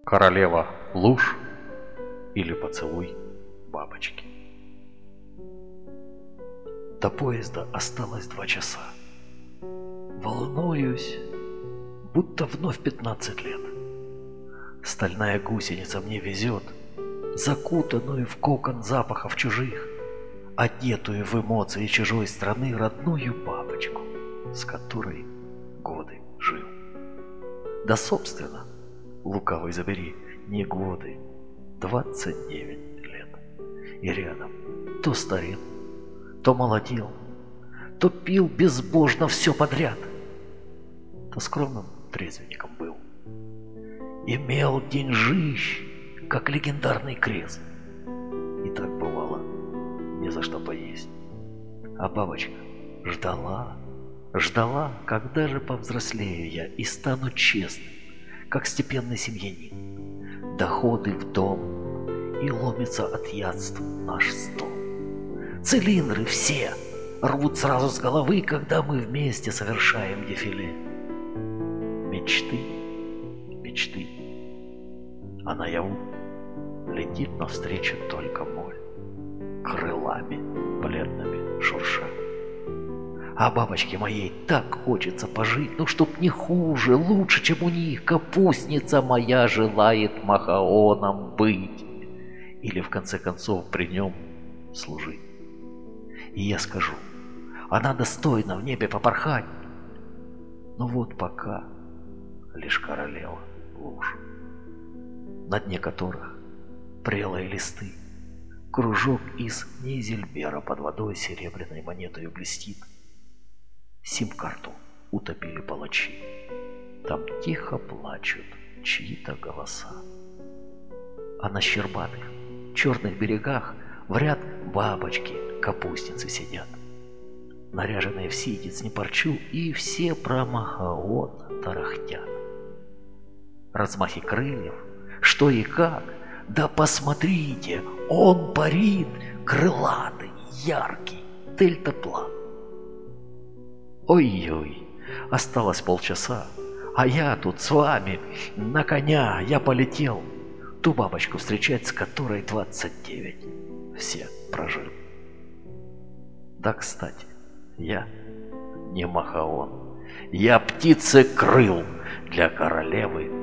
Королева луж или поцелуй бабочки. До поезда осталось 2 часа. Волнуюсь, будто вновь 15 лет. Стальная гусеница мне везет, закутанную в кокон запахов чужих, одетую в эмоции чужой страны родную бабочку, с которой годы жил. Да, собственно, лукавый забери, не годы, 29 лет. И рядом то старел, то молодел, то пил безбожно все подряд, то скромным трезвенником был. Имел деньжищ, как легендарный крест. И так бывало, не за что поесть. А бабочка ждала, когда же повзрослею я и стану честным, как степенный семьянин. Доходы в дом, и ломится от ядств наш стол. Цилиндры все рвут сразу с головы, когда мы вместе совершаем дефиле. Мечты, мечты, а наяву летит навстречу только моль, крылами бледными шурша. А бабочке моей так хочется пожить, ну чтоб не хуже, лучше, чем у них. Капустница моя желает махаоном быть, или в конце концов при нем служить. И я скажу, она достойна в небе попорхать, но вот пока лишь королева луж, на дне которых прелые листы, кружок из нейзельбера под водой серебряной монетою блестит. Сим-карту утопили палачи, там тихо плачут чьи-то голоса. А на щербатых черных берегах в ряд бабочки, капустницы сидят, наряженные в ситец не парчу, и все про махаон тарахтят. Размахи крыльев, что и как, да посмотрите, он парит, крылатый, яркий, дельтаплан. Ой-ой, осталось полчаса, а я тут с вами, на коня я полетел, ту бабочку встречать, с которой 29 все прожил. Да, кстати, я не махаон, я птицекрыл для королевы